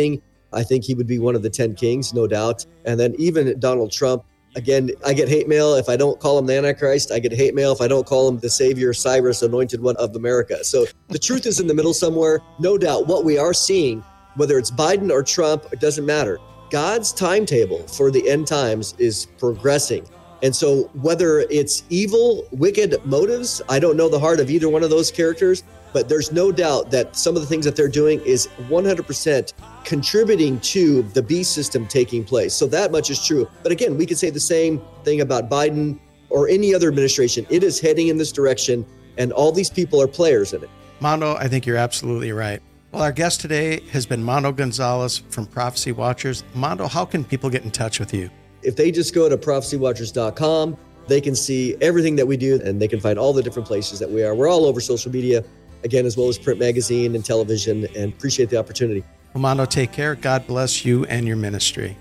I think he would be one of the ten kings, no doubt. And then even Donald Trump, again, I get hate mail if I don't call him the Antichrist. I get hate mail if I don't call him the Savior, Cyrus, Anointed One of America. So the truth is in the middle somewhere. No doubt what we are seeing, whether it's Biden or Trump, it doesn't matter. God's timetable for the end times is progressing. And so whether it's evil, wicked motives, I don't know the heart of either one of those characters, but there's no doubt that some of the things that they're doing is one hundred percent contributing to the beast system taking place. So that much is true. But again, we could say the same thing about Biden or any other administration. It is heading in this direction, and all these people are players in it. Mando, I think you're absolutely right. Well, our guest today has been Mando Gonzalez from Prophecy Watchers. Mando, how can people get in touch with you? If they just go to prophecy watchers dot com, they can see everything that we do, and they can find all the different places that we are. We're all over social media, again, as well as print magazine and television, and appreciate the opportunity. Well, Mando, take care. God bless you and your ministry.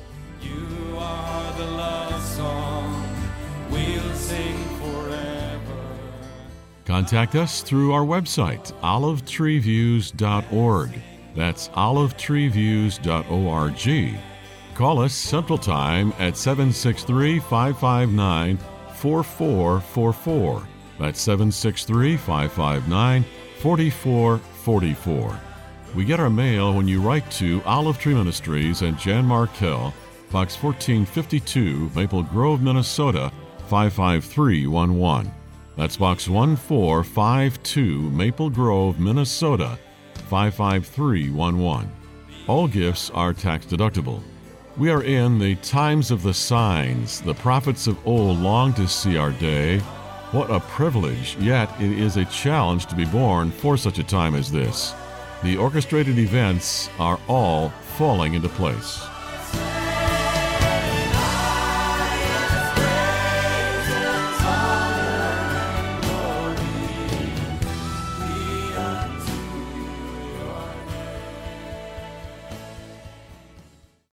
You are the love song we'll sing forever. Contact us through our website, olive tree views dot org. That's olive tree views dot org. Call us Central Time at seven six three, five five nine, four four four four. That's seven six three, five five nine, four four four four. We get our mail when you write to Olive Tree Ministries and Jan Markell, Box fourteen fifty-two, Maple Grove, Minnesota, five five three one one. That's Box one four five two, Maple Grove, Minnesota, five five three one one. All gifts are tax deductible. We are in the times of the signs. The prophets of old longed to see our day. What a privilege, yet it is a challenge to be born for such a time as this. The orchestrated events are all falling into place.